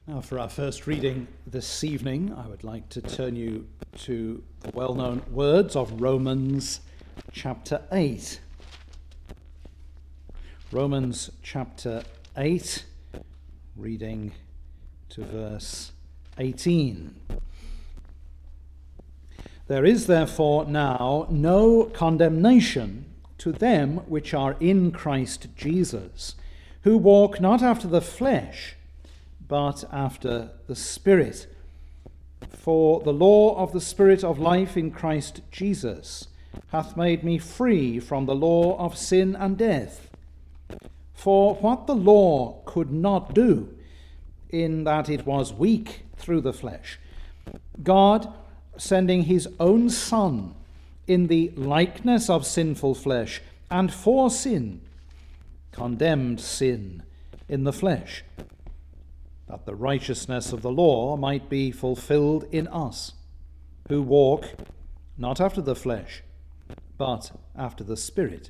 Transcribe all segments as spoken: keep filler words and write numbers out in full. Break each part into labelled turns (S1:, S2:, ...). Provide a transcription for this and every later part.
S1: Now, for our first reading this evening, I would like to turn you to the well-known words of Romans chapter eight. Romans chapter eight, reading to verse eighteen. There is therefore now no condemnation to them which are in Christ Jesus, who walk not after the flesh, but after the Spirit. For the law of the Spirit of life in Christ Jesus hath made me free from the law of sin and death. For what the law could not do, in that it was weak through the flesh, God, sending his own Son in the likeness of sinful flesh, and for sin, condemned sin in the flesh, that the righteousness of the law might be fulfilled in us, who walk not after the flesh, but after the Spirit.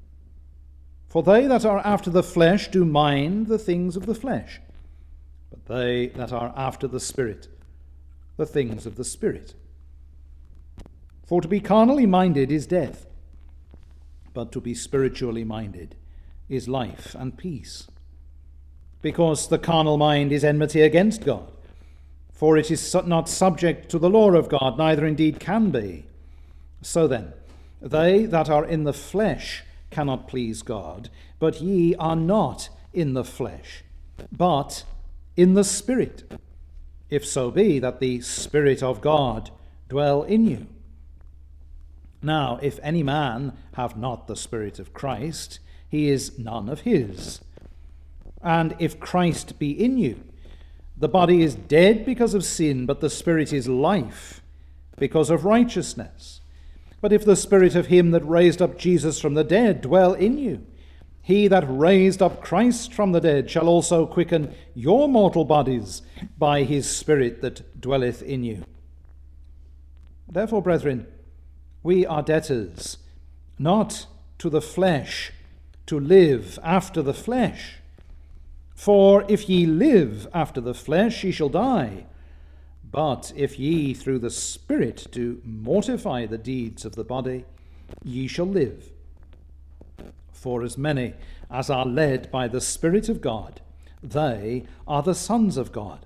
S1: For they that are after the flesh do mind the things of the flesh, but they that are after the Spirit, the things of the Spirit. For to be carnally minded is death, but to be spiritually minded is life and peace. Because the carnal mind is enmity against God, for it is not subject to the law of God, neither indeed can be. So then, they that are in the flesh cannot please God, but ye are not in the flesh, but in the Spirit, if so be that the Spirit of God dwell in you. Now, if any man have not the Spirit of Christ, he is none of his. And if Christ be in you, the body is dead because of sin, but the Spirit is life because of righteousness. But if the Spirit of him that raised up Jesus from the dead dwell in you, he that raised up Christ from the dead shall also quicken your mortal bodies by his Spirit that dwelleth in you. Therefore, brethren, we are debtors, not to the flesh, to live after the flesh. For if ye live after the flesh, ye shall die. But if ye through the Spirit do mortify the deeds of the body, ye shall live. For as many as are led by the Spirit of God, they are the sons of God.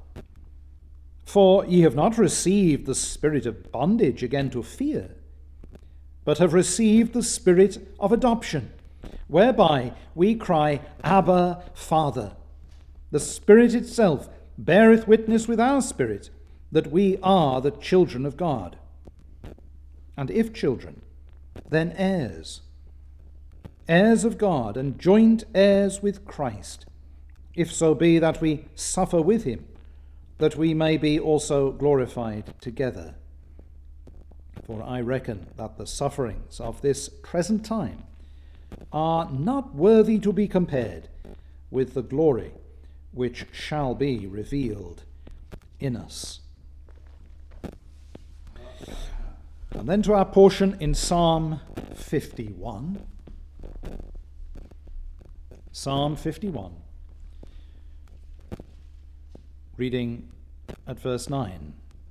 S1: For ye have not received the spirit of bondage again to fear, but have received the Spirit of adoption, whereby we cry, Abba, Father. The Spirit itself beareth witness with our spirit that we are the children of God. And if children, then heirs, heirs of God, and joint heirs with Christ, if so be that we suffer with him, that we may be also glorified together. For I reckon that the sufferings of this present time are not worthy to be compared with the glory which shall be revealed in us. And then to our portion in Psalm fifty-one. Psalm fifty-one, reading at verse nine.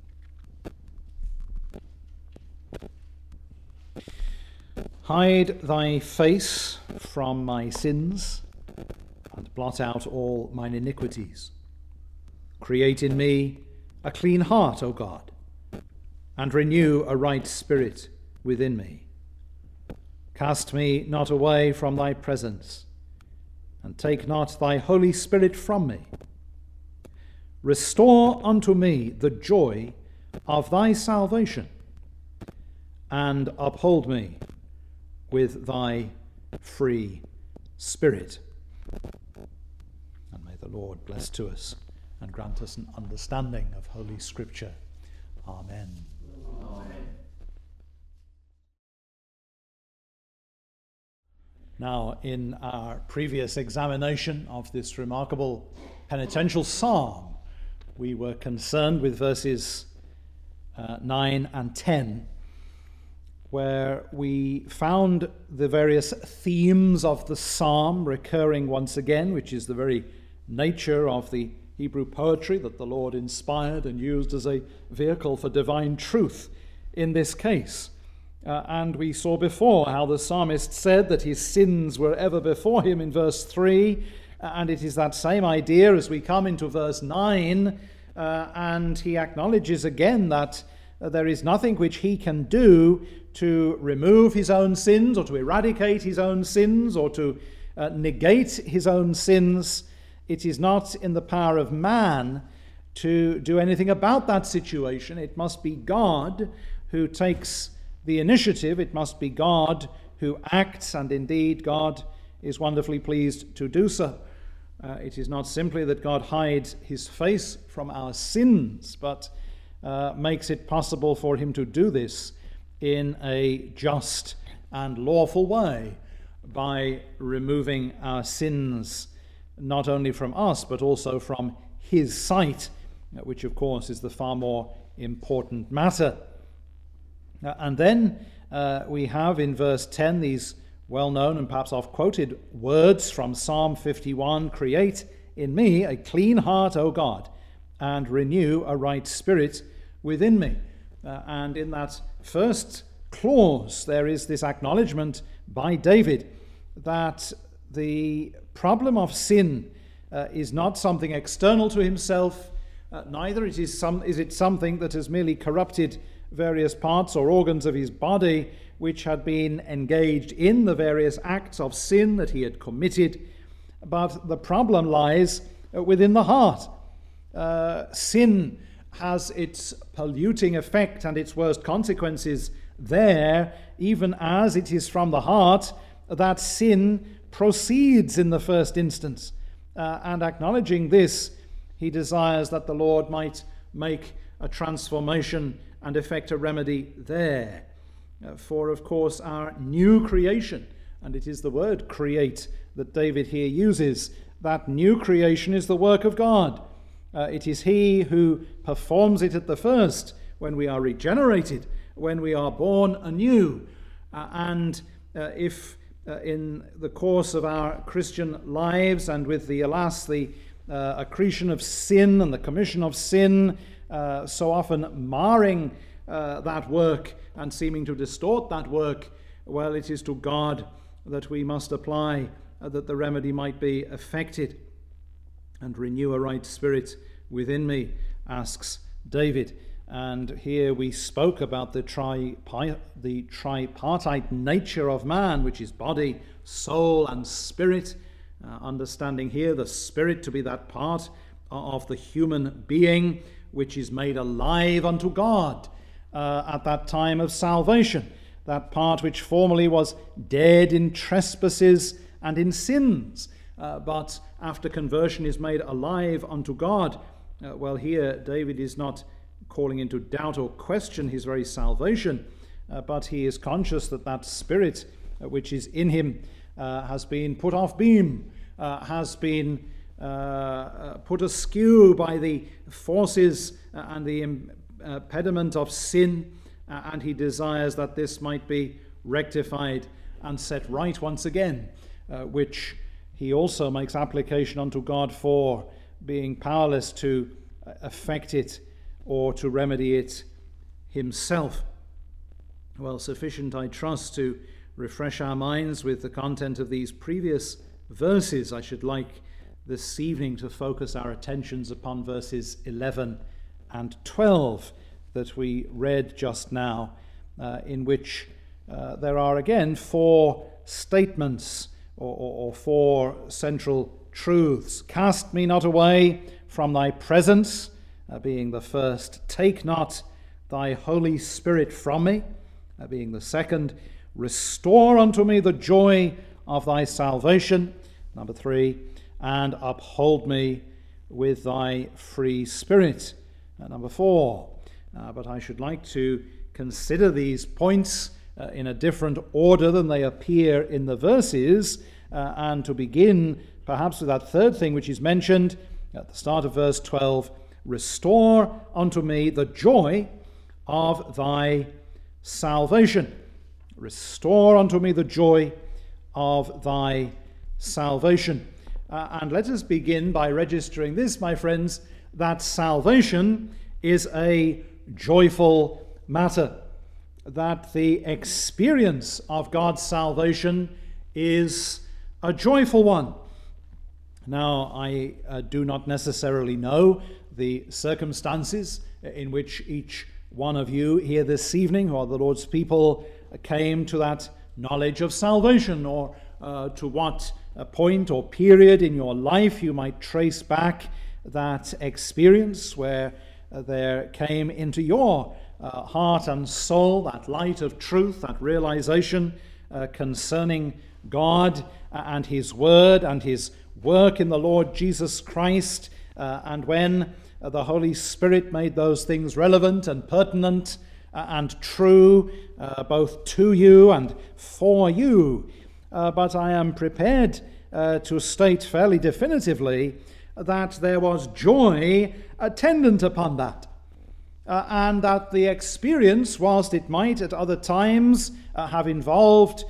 S1: Hide thy face from my sins, and blot out all mine iniquities. Create in me a clean heart, O God, and renew a right spirit within me. Cast me not away from thy presence, and take not thy Holy Spirit from me. Restore unto me the joy of thy salvation, and uphold me with thy free spirit. And may the Lord bless to us and grant us an understanding of Holy Scripture. Amen.
S2: Amen.
S1: Now, in our previous examination of this remarkable penitential psalm, we were concerned with verses uh, nine and ten, where we found the various themes of the psalm recurring once again, which is the very nature of the Hebrew poetry that the Lord inspired and used as a vehicle for divine truth in this case. Uh, and we saw before how the psalmist said that his sins were ever before him in verse three, and it is that same idea as we come into verse nine, uh, and he acknowledges again that uh, there is nothing which he can do to remove his own sins or to eradicate his own sins or to uh, negate his own sins. It is not in the power of man to do anything about that situation. It must be God who takes the initiative. It must be God who acts, and indeed God is wonderfully pleased to do so. Uh, it is not simply that God hides his face from our sins, but uh, makes it possible for him to do this in a just and lawful way by removing our sins not only from us but also from his sight, which of course is the far more important matter. Uh, and then uh, we have in verse ten these well-known and perhaps oft-quoted words from Psalm fifty-one, "Create in me a clean heart, O God, and renew a right spirit within me." Uh, and in that first clause there is this acknowledgement by David that the problem of sin uh, is not something external to himself, uh, neither it is, some, is it something that has merely corrupted various parts or organs of his body which had been engaged in the various acts of sin that he had committed, but the problem lies within the heart. Uh, sin has its polluting effect and its worst consequences there, even as it is from the heart that sin proceeds in the first instance. Uh, and acknowledging this, he desires that the Lord might make a transformation and effect a remedy there. Uh, for, of course, our new creation, and it is the word create that David here uses, that new creation is the work of God. Uh, it is he who performs it at the first, when we are regenerated, when we are born anew. Uh, and uh, if uh, in the course of our Christian lives, and with the, alas, the uh, accretion of sin and the commission of sin, uh, so often marring uh, that work and seeming to distort that work, well, it is to God that we must apply uh, that the remedy might be effected. "And renew a right spirit within me," asks David. And here we spoke about the, tri- the tripartite nature of man, which is body, soul, and spirit. Uh, understanding here the spirit to be that part of the human being which is made alive unto God uh, at that time of salvation. That part which formerly was dead in trespasses and in sins, uh, but after conversion is made alive unto God. Uh, well, here David is not calling into doubt or question his very salvation, uh, but he is conscious that that spirit uh, which is in him uh, has been put off beam, uh, has been uh, uh, put askew by the forces uh, and the impediment of sin, uh, and he desires that this might be rectified and set right once again, uh, which he also makes application unto God for, being powerless to effect it or to remedy it himself. Well, sufficient, I trust, to refresh our minds with the content of these previous verses. I should like this evening to focus our attentions upon verses eleven and twelve that we read just now, uh, in which uh, there are again four statements or, or, or four central truths. "Cast me not away from thy presence," uh, being the first. "Take not thy Holy Spirit from me," uh, being the second. "Restore unto me the joy of thy salvation," number three. "And uphold me with thy free spirit," uh, number four. Uh, but I should like to consider these points uh, in a different order than they appear in the verses, uh, and to begin perhaps with that third thing which is mentioned at the start of verse twelve: "Restore unto me the joy of thy salvation." Restore unto me the joy of thy salvation. Uh, and let us begin by registering this, my friends, that salvation is a joyful matter, that the experience of God's salvation is a joyful one. Now, I uh, do not necessarily know the circumstances in which each one of you here this evening, or the Lord's people, came to that knowledge of salvation, or uh, to what uh, point or period in your life you might trace back that experience where uh, there came into your uh, heart and soul that light of truth, that realization uh, concerning God and His Word and His work in the Lord Jesus Christ, uh, and when uh, the Holy Spirit made those things relevant and pertinent uh, and true, uh, both to you and for you. Uh, but I am prepared uh, to state fairly definitively that there was joy attendant upon that, uh, and that the experience, whilst it might at other times uh, have involved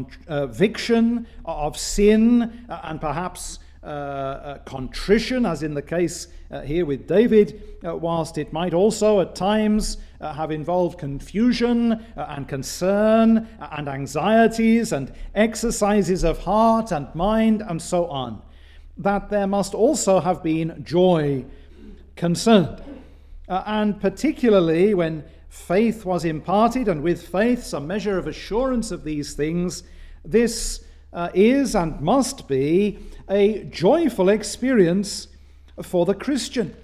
S1: conviction of sin uh, and perhaps uh, uh, contrition, as in the case uh, here with David, uh, whilst it might also at times uh, have involved confusion uh, and concern uh, and anxieties and exercises of heart and mind and so on, that there must also have been joy concerned. Uh, and particularly when faith was imparted, and with faith some measure of assurance of these things, this uh, is and must be a joyful experience for the Christian.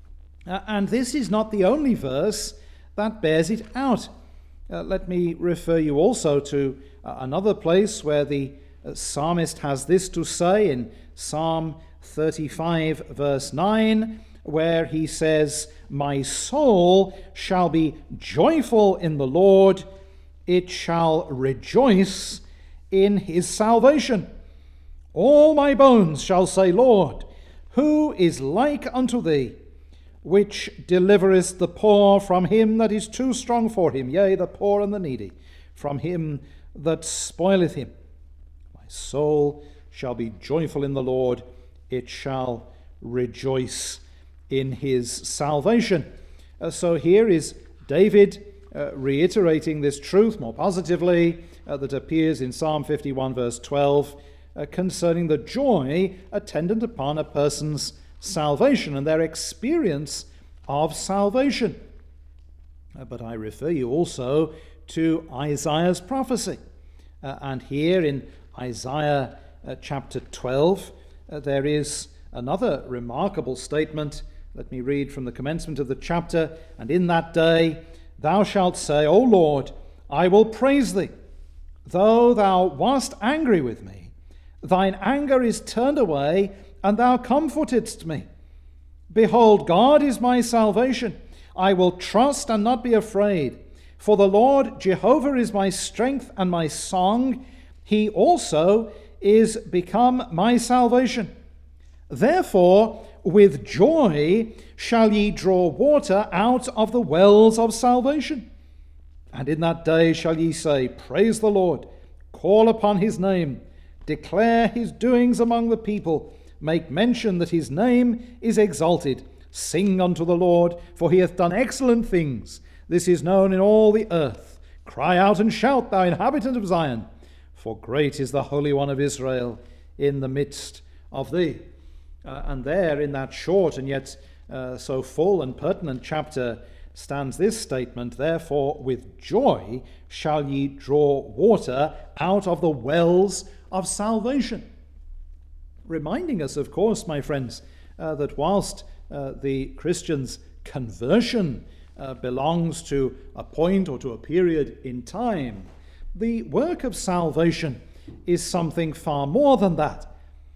S1: Uh, and this is not the only verse that bears it out. Uh, let me refer you also to uh, another place where the uh, psalmist has this to say in Psalm thirty-five, verse nine, where he says, "My soul shall be joyful in the Lord, it shall rejoice in His salvation. All my bones shall say, Lord, who is like unto Thee, which deliverest the poor from him that is too strong for him, yea, the poor and the needy, from him that spoileth him. My soul shall be joyful in the Lord, it shall rejoice in His salvation." Uh, so here is David uh, reiterating this truth more positively uh, that appears in Psalm fifty-one, verse twelve, uh, concerning the joy attendant upon a person's salvation and their experience of salvation. Uh, but I refer you also to Isaiah's prophecy. Uh, and here in Isaiah uh, chapter twelve, uh, there is another remarkable statement. Let me read from the commencement of the chapter. "And in that day thou shalt say, O Lord, I will praise Thee. Though thou wast angry with me, thine anger is turned away, and thou comfortedst me. Behold, God is my salvation. I will trust and not be afraid. For the Lord Jehovah is my strength and my song. He also is become my salvation. Therefore, with joy shall ye draw water out of the wells of salvation. And in that day shall ye say, Praise the Lord, call upon His name, declare His doings among the people, make mention that His name is exalted. Sing unto the Lord, for He hath done excellent things. This is known in all the earth. Cry out and shout, thou inhabitant of Zion, for great is the Holy One of Israel in the midst of thee." Uh, and there in that short and yet uh, so full and pertinent chapter stands this statement, "Therefore with joy shall ye draw water out of the wells of salvation." Reminding us, of course, my friends, uh, that whilst uh, the Christian's conversion uh, belongs to a point or to a period in time, the work of salvation is something far more than that.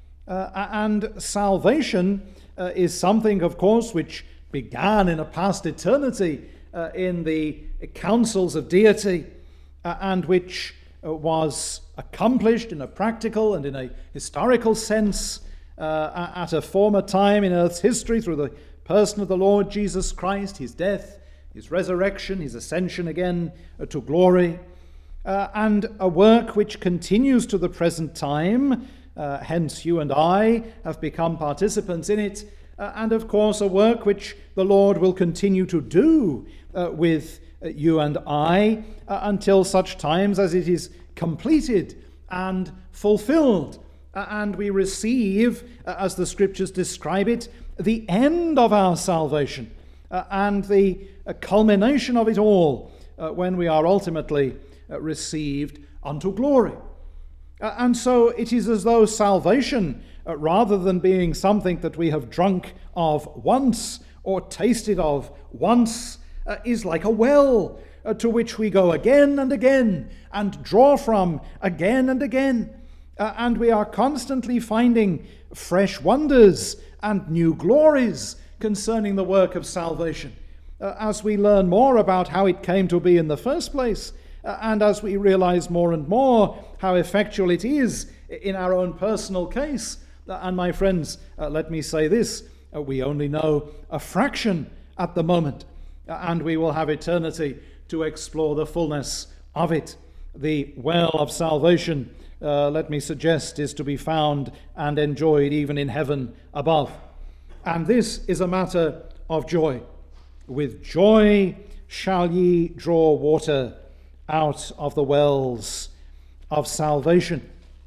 S1: Uh, and salvation uh, is something, of course, which began in a past eternity uh, in the councils of deity uh, and which uh, was accomplished in a practical and in a historical sense uh, at a former time in earth's history through the person of the Lord Jesus Christ, His death, His resurrection, His ascension again uh, to glory, uh, and a work which continues to the present time Uh, hence, you and I have become participants in it, uh, and of course, a work which the Lord will continue to do uh, with uh, you and I uh, until such times as it is completed and fulfilled, uh, and we receive, uh, as the Scriptures describe it, the end of our salvation uh, and the uh, culmination of it all uh, when we are ultimately uh, received unto glory. Uh, and so it is as though salvation, uh, rather than being something that we have drunk of once or tasted of once, uh, is like a well uh, to which we go again and again and draw from again and again. Uh, and we are constantly finding fresh wonders and new glories concerning the work of salvation uh, as we learn more about how it came to be in the first place. Uh, and as we realize more and more how effectual it is in our own personal case. Uh, and my friends, uh, let me say this, uh, we only know a fraction at the moment, uh, and we will have eternity to explore the fullness of it. The well of salvation, uh, let me suggest, is to be found and enjoyed even in heaven above. And this is a matter of joy. With joy shall ye draw water out of the wells of salvation.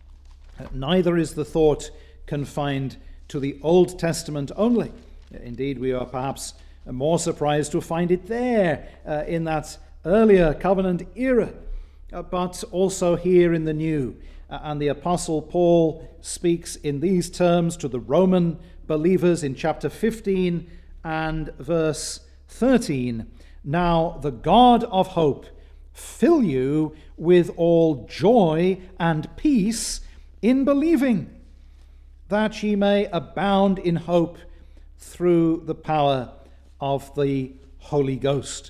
S1: Neither is the thought confined to the Old Testament only. Indeed, we are perhaps more surprised to find it there uh, in that earlier covenant era, uh, but also here in the New. Uh, and the Apostle Paul speaks in these terms to the Roman believers in chapter fifteen and verse thirteen. Now the God of hope fill you with all joy and peace in believing, that ye may abound in hope through the power of the Holy Ghost.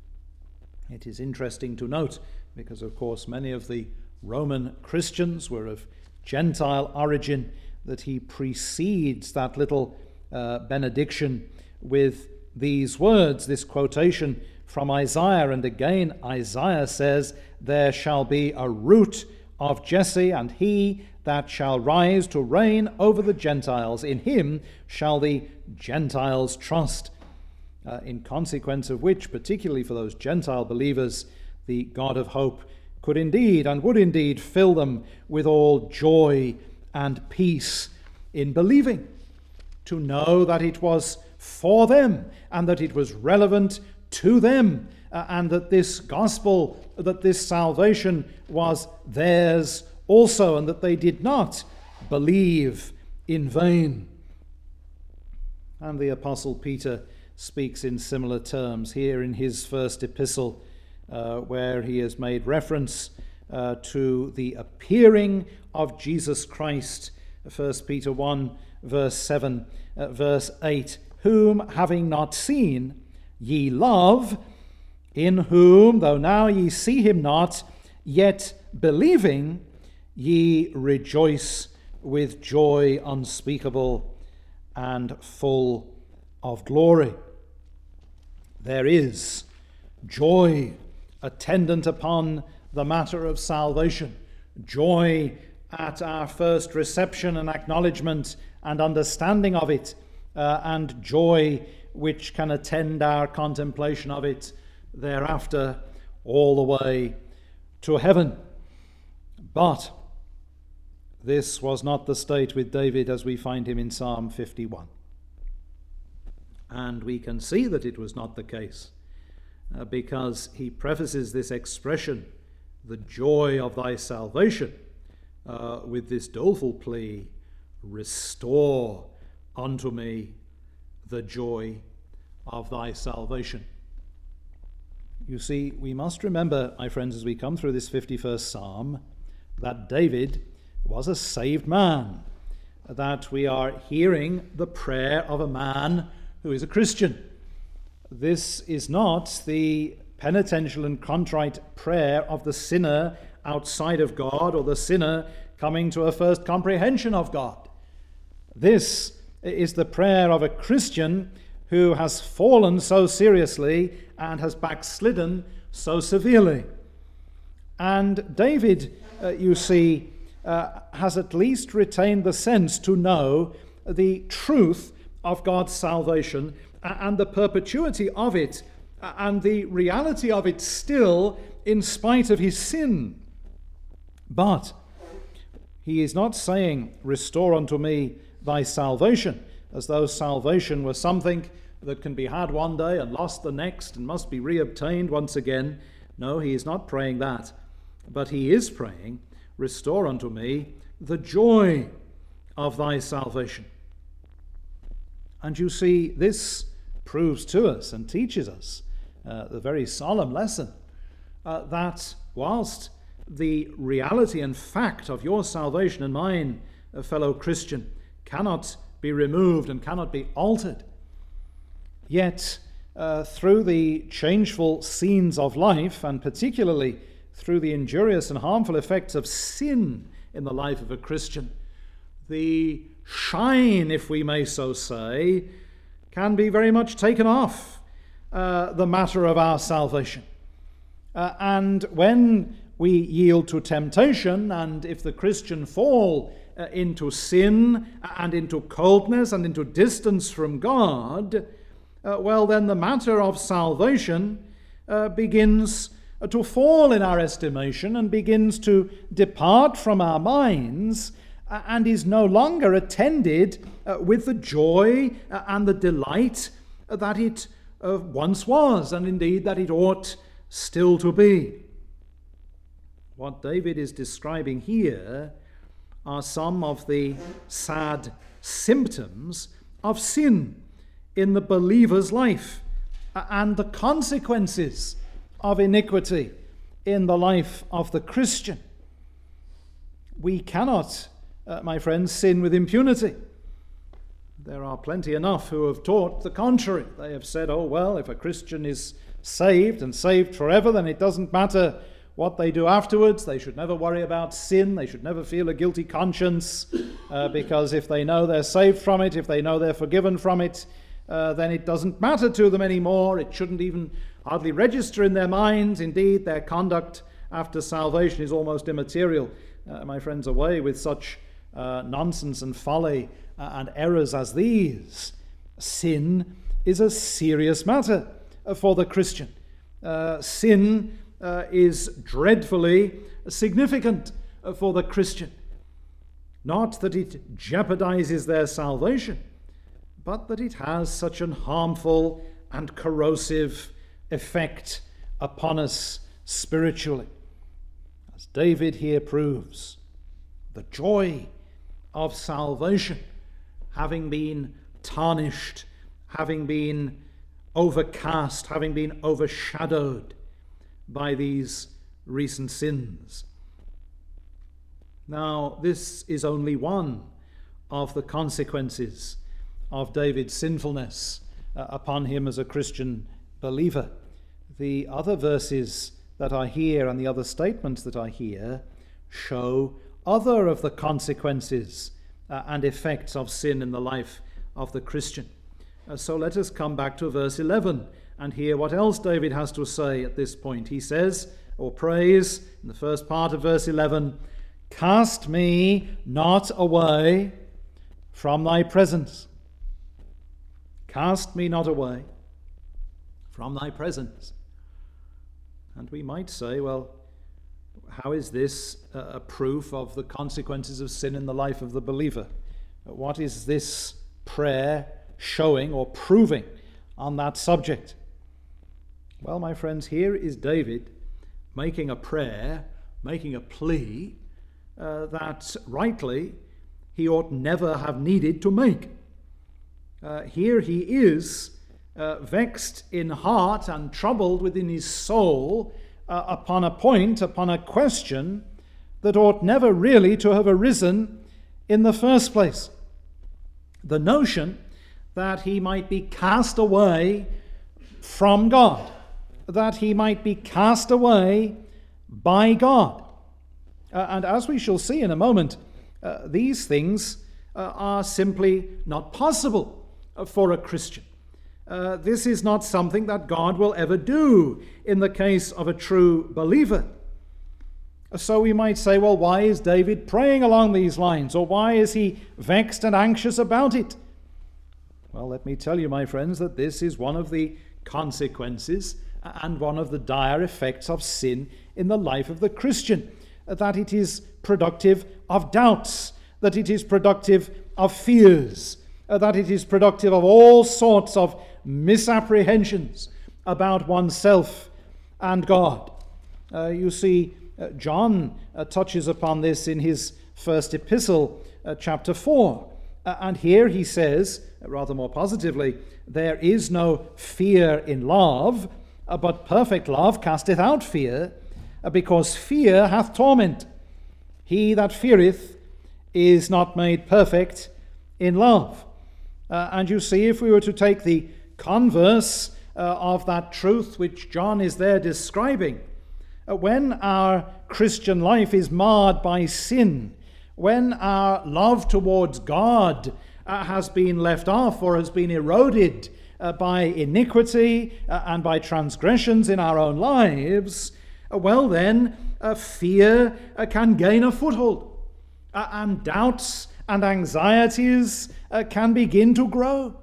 S1: It is interesting to note, because of course many of the Roman Christians were of Gentile origin, that he precedes that little uh, benediction with these words, this quotation from Isaiah. And again, Isaiah says, there shall be a root of Jesse, and he that shall rise to reign over the Gentiles. In him shall the Gentiles trust. Uh, in consequence of which, particularly for those Gentile believers, the God of hope could indeed and would indeed fill them with all joy and peace in believing, to know that it was for them and that it was relevant to them, uh, and that this gospel, that this salvation was theirs also, and that they did not believe in vain. And the Apostle Peter speaks in similar terms here in his first epistle, uh, where he has made reference uh, to the appearing of Jesus Christ. First Peter one, verse seven, uh, verse eight, whom having not seen, ye love, in whom, though now ye see him not, yet believing, ye rejoice with joy unspeakable and full of glory. There is joy attendant upon the matter of salvation, joy at our first reception and acknowledgement and understanding of it, uh, and joy which can attend our contemplation of it thereafter all the way to heaven. But this was not the state with David as we find him in Psalm fifty-one. And we can see that it was not the case uh, because he prefaces this expression, the joy of thy salvation, uh, with this doleful plea, restore unto me the joy of thy salvation. You see, we must remember, my friends, as we come through this fifty-first Psalm, that David was a saved man, that we are hearing the prayer of a man who is a Christian. This is not the penitential and contrite prayer of the sinner outside of God, or the sinner coming to a first comprehension of God. This is the prayer of a Christian who has fallen so seriously and has backslidden so severely. And David, uh, you see, uh, has at least retained the sense to know the truth of God's salvation and the perpetuity of it and the reality of it still in spite of his sin. But he is not saying, "Restore unto me thy salvation," as though salvation were something that can be had one day and lost the next and must be reobtained once again. No, he is not praying that. But he is praying, "Restore unto me the joy of thy salvation." And you see, this proves to us and teaches us uh, the very solemn lesson uh, that whilst the reality and fact of your salvation and mine, a fellow Christian, cannot be removed and cannot be altered, yet uh, through the changeful scenes of life, and particularly through the injurious and harmful effects of sin in the life of a Christian, the shine, if we may so say, can be very much taken off uh, the matter of our salvation. Uh, and when we yield to temptation, and if the Christian fall uh, into sin and into coldness and into distance from God, uh, well, then the matter of salvation uh, begins to fall in our estimation and begins to depart from our minds, uh, and is no longer attended uh, with the joy uh, and the delight uh, that it uh, once was, and indeed that it ought still to be. What David is describing here are some of the sad symptoms of sin in the believer's life and the consequences of iniquity in the life of the Christian. We cannot, uh, my friends, sin with impunity. There are plenty enough who have taught the contrary. They have said, oh, well, if a Christian is saved and saved forever, then it doesn't matter what they do afterwards. They should never worry about sin. They should never feel a guilty conscience, uh, because if they know they're saved from it, if they know they're forgiven from it, uh, then it doesn't matter to them anymore. It shouldn't even hardly register in their minds. Indeed, their conduct after salvation is almost immaterial. Uh, my friends, away with such uh, nonsense and folly uh, and errors as these. Sin is a serious matter uh, for the Christian. Uh, sin uh, is dreadfully significant uh, for the Christian. Not that it jeopardizes their salvation, but that it has such an harmful and corrosive effect upon us spiritually. As David here proves, the joy of salvation having been tarnished, having been overcast, having been overshadowed by these recent sins. Now, this is only one of the consequences of David's sinfulness uh, upon him as a Christian believer. The other verses that are here and the other statements that are here show other of the consequences uh, and effects of sin in the life of the Christian. Uh, so let us come back to verse eleven and hear what else David has to say at this point. He says, or prays, in the first part of verse eleven, "Cast me not away from thy presence." Cast me not away from thy presence. And we might say, well, how is this a proof of the consequences of sin in the life of the believer? What is this prayer showing or proving on that subject? Well, my friends, here is David making a prayer, making a plea uh, that rightly he ought never have needed to make. Uh, here he is uh, vexed in heart and troubled within his soul uh, upon a point, upon a question that ought never really to have arisen in the first place. The notion that he might be cast away from God, that he might be cast away by God. Uh, and as we shall see in a moment, uh, these things uh, are simply not possible for a Christian. Uh, this is not something that God will ever do in the case of a true believer. So we might say, well, why is David praying along these lines? Or why is he vexed and anxious about it? Well, let me tell you, my friends, that this is one of the consequences and one of the dire effects of sin in the life of the Christian, that it is productive of doubts, that it is productive of fears, that it is productive of all sorts of misapprehensions about oneself and God. Uh, you see, uh, John uh, touches upon this in his first epistle, uh, chapter four. Uh, and here he says, uh, rather more positively, there is no fear in love, uh, but perfect love casteth out fear, uh, because fear hath torment. He that feareth is not made perfect in love. Uh, and you see, if we were to take the converse uh, of that truth which John is there describing, uh, when our Christian life is marred by sin, when our love towards God uh, has been left off or has been eroded uh, by iniquity uh, and by transgressions in our own lives, uh, well then, uh, fear uh, can gain a foothold, uh, and doubts and anxieties uh, can begin to grow.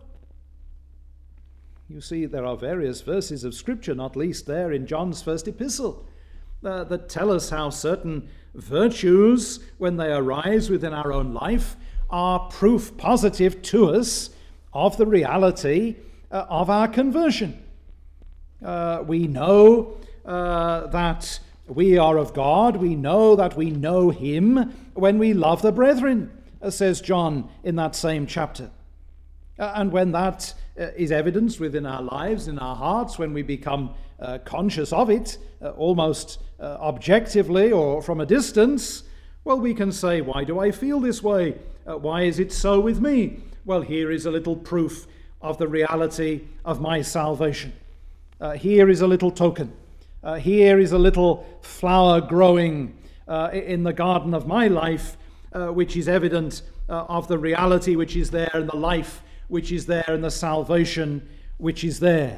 S1: You see, there are various verses of Scripture, not least there in John's first epistle, uh, that tell us how certain virtues, when they arise within our own life, are proof positive to us of the reality uh, of our conversion. Uh, we know uh, that we are of God. We know that we know Him when we love the brethren, says John in that same chapter. Uh, and when that uh, is evidenced within our lives, in our hearts, when we become uh, conscious of it, uh, almost uh, objectively or from a distance, well, we can say, why do I feel this way? Uh, why is it so with me? Well, here is a little proof of the reality of my salvation. Uh, here is a little token. Uh, here is a little flower growing uh, in the garden of my life, Uh, which is evident uh, of the reality which is there and the life which is there and the salvation which is there.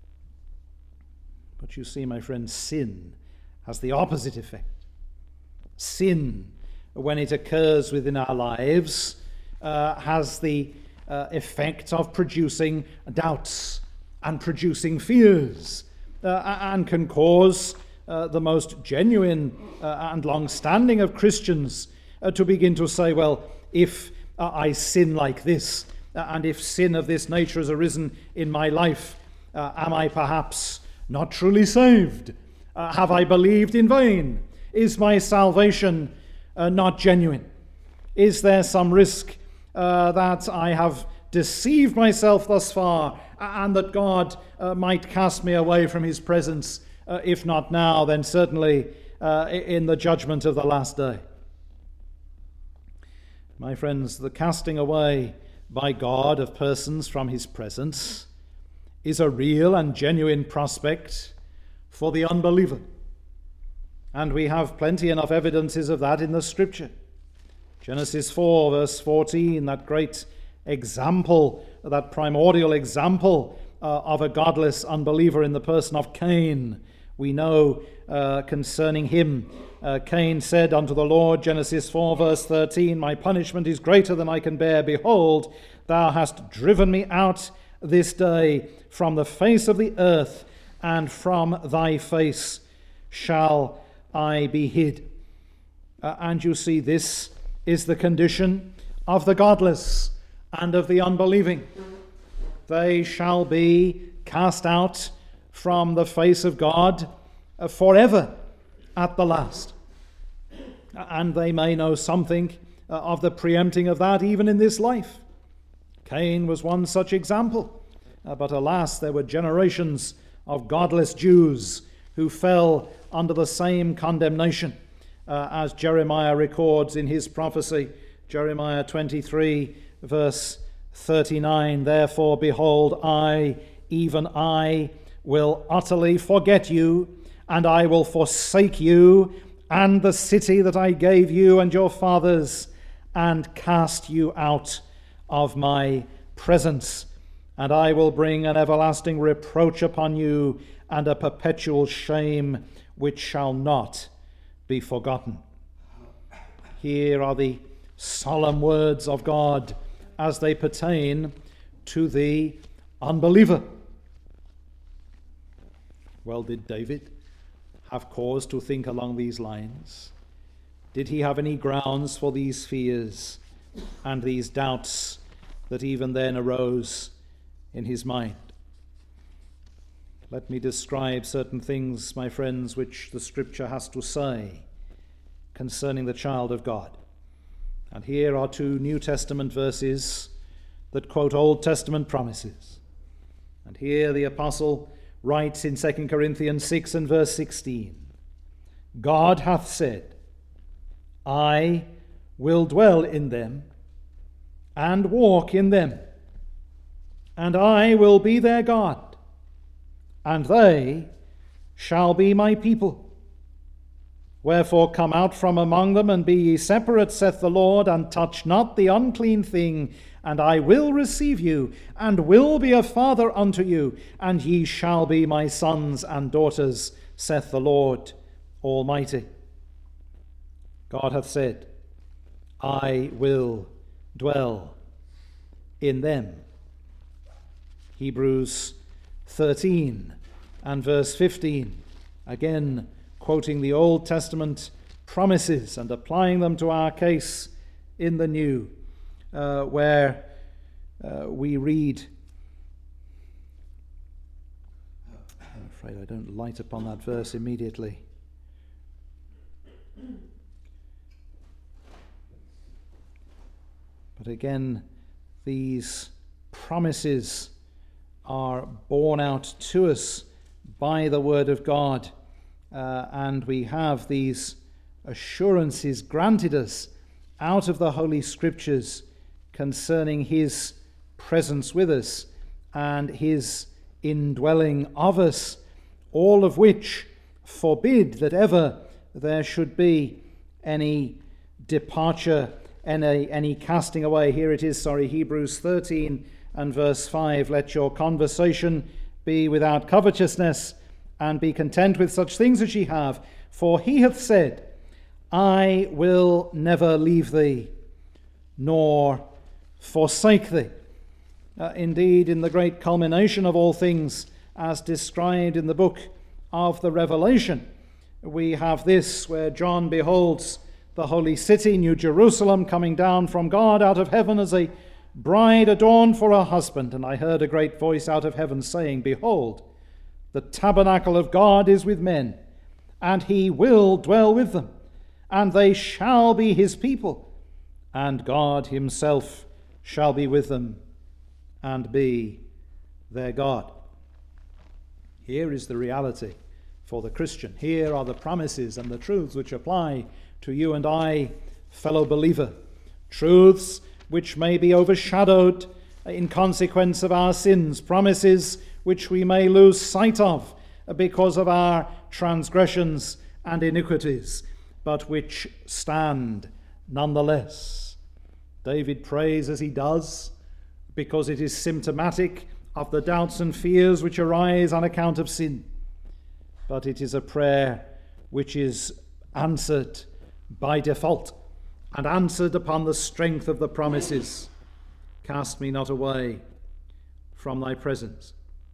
S1: But you see, my friends, sin has the opposite effect. Sin, when it occurs within our lives, uh, has the uh, effect of producing doubts and producing fears, uh, and can cause uh, the most genuine uh, and long-standing of Christians Uh, to begin to say, well, if uh, I sin like this, uh, and if sin of this nature has arisen in my life, uh, am I perhaps not truly saved? Uh, have I believed in vain? Is my salvation uh, not genuine? Is there some risk uh, that I have deceived myself thus far, and that God uh, might cast me away from His presence, uh, if not now, then certainly uh, in the judgment of the last day? My friends, the casting away by God of persons from His presence is a real and genuine prospect for the unbeliever. And we have plenty enough evidences of that in the Scripture. Genesis four, verse fourteen, that great example, that primordial example uh, of a godless unbeliever in the person of Cain. We know uh, concerning him, uh, Cain said unto the Lord, Genesis four, verse thirteen, my punishment is greater than I can bear. Behold, thou hast driven me out this day from the face of the earth, and from thy face shall I be hid. Uh, and you see, this is the condition of the godless and of the unbelieving. They shall be cast out from the face of God uh, forever at the last. And they may know something uh, of the preempting of that even in this life. Cain was one such example. Uh, but alas, there were generations of godless Jews who fell under the same condemnation, uh, as Jeremiah records in his prophecy, Jeremiah twenty-three, verse thirty-nine. Therefore, behold, I, even I, will utterly forget you, and I will forsake you, and the city that I gave you and your fathers, and cast you out of my presence. And I will bring an everlasting reproach upon you, and a perpetual shame which shall not be forgotten. Here are the solemn words of God as they pertain to the unbeliever. Well, did David have cause to think along these lines? Did he have any grounds for these fears and these doubts that even then arose in his mind? Let me describe certain things, my friends, which the Scripture has to say concerning the child of God. And here are two New Testament verses that quote Old Testament promises. And here the apostle writes in Second Corinthians six and verse sixteen, God hath said, I will dwell in them and walk in them, and I will be their God, and they shall be my people. Wherefore come out from among them, and be ye separate, saith the Lord, and touch not the unclean thing, and I will receive you, and will be a father unto you, and ye shall be my sons and daughters, saith the Lord Almighty. God hath said, I will dwell in them. Hebrews thirteen and verse fifteen, again quoting the Old Testament promises and applying them to our case in the New, uh, where uh, we read, I'm afraid I don't light upon that verse immediately. But again, these promises are borne out to us by the Word of God, uh, and we have these assurances granted us out of the Holy Scriptures concerning His presence with us and His indwelling of us, all of which forbid that ever there should be any departure, any, any casting away. Here it is, sorry, Hebrews thirteen and verse five, let your conversation be without covetousness, and be content with such things as ye have. For he hath said, I will never leave thee, nor forsake thee. Uh, indeed, in the great culmination of all things, as described in the book of the Revelation, we have this, where John beholds the holy city, New Jerusalem, coming down from God out of heaven as a bride adorned for her husband. And I heard a great voice out of heaven saying, Behold, the tabernacle of God is with men, and he will dwell with them, and they shall be his people, and God himself shall be with them, and be their God. Here is the reality for the Christian. Here are the promises and the truths which apply to you and I, fellow believer. Truths which may be overshadowed in consequence of our sins. Promises which we may lose sight of because of our transgressions and iniquities, but which stand nonetheless. David prays as he does because it is symptomatic of the doubts and fears which arise on account of sin. But it is a prayer which is answered by default and answered upon the strength of the promises. Cast me not away from thy presence.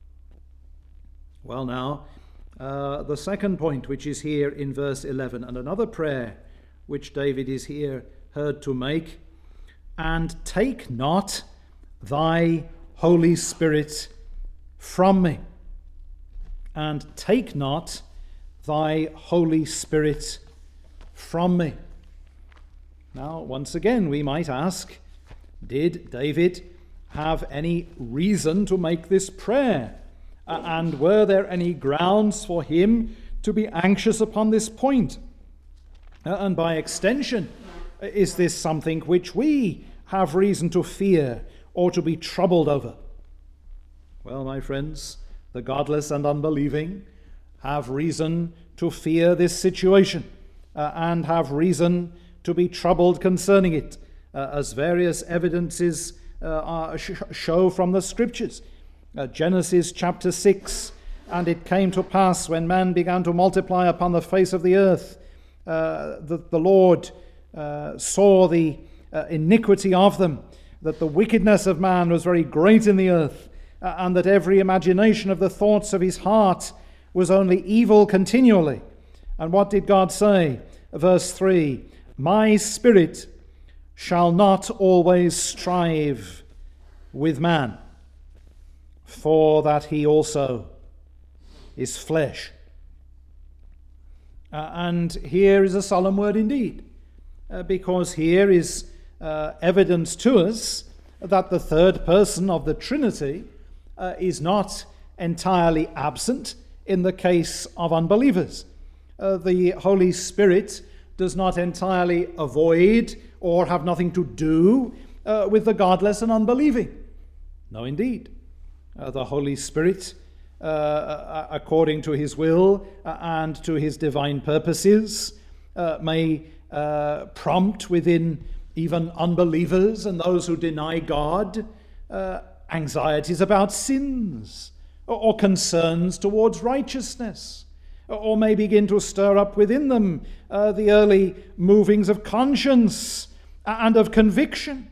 S1: Well, now, uh, the second point, which is here in verse eleven, and another prayer which David is here heard to make, and take not thy Holy Spirit from me. And take not thy Holy Spirit from me. Now, once again, we might ask, did David have any reason to make this prayer? Uh, and were there any grounds for him to be anxious upon this point? Uh, and by extension, is this something which we have reason to fear or to be troubled over? Well, my friends, the godless and unbelieving have reason to fear this situation uh, and have reason to be troubled concerning it, uh, as various evidences uh, are, sh- show from the Scriptures. Uh, Genesis chapter six, and it came to pass when man began to multiply upon the face of the earth, uh, that the Lord uh, saw the uh, iniquity of them, that the wickedness of man was very great in the earth, uh, and that every imagination of the thoughts of his heart was only evil continually. And what did God say? Verse three, my spirit shall not always strive with man, for that he also is flesh. Uh, and here is a solemn word indeed, uh, because here is uh, evidence to us that the third person of the Trinity uh, is not entirely absent in the case of unbelievers. Uh, the Holy Spirit does not entirely avoid or have nothing to do uh, with the godless and unbelieving. No, indeed. Uh, the Holy Spirit, uh, according to his will and to his divine purposes, uh, may uh, prompt within even unbelievers and those who deny God uh, anxieties about sins or, or concerns towards righteousness, or may begin to stir up within them uh, the early movings of conscience and of conviction.